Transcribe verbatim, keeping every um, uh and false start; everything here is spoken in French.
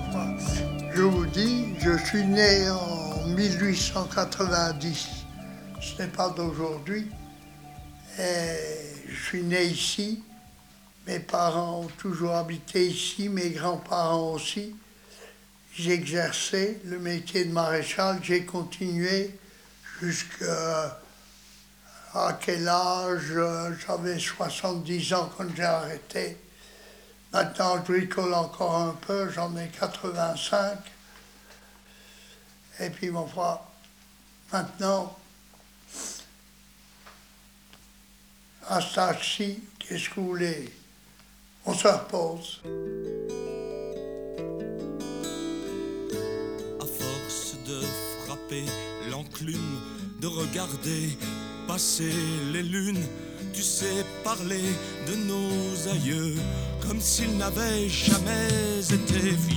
Moi, je vous dis, je suis né en mille huit cent quatre-vingt-dix. Ce n'est pas d'aujourd'hui. Et je suis né ici. Mes parents ont toujours habité ici, mes grands-parents aussi. J'ai exercé le métier de maréchal, j'ai continué jusqu'à à quel âge? J'avais soixante-dix ans quand j'ai arrêté. Maintenant, je bricole encore un peu, j'en ai quatre-vingt-cinq. Et puis, mon frère, maintenant, à cet âge-ci, qu'est-ce que vous voulez? On se repose. À force de frapper l'enclume, de regarder passer les lunes, tu sais parler de nos aïeux comme s'ils n'avaient jamais été vieux.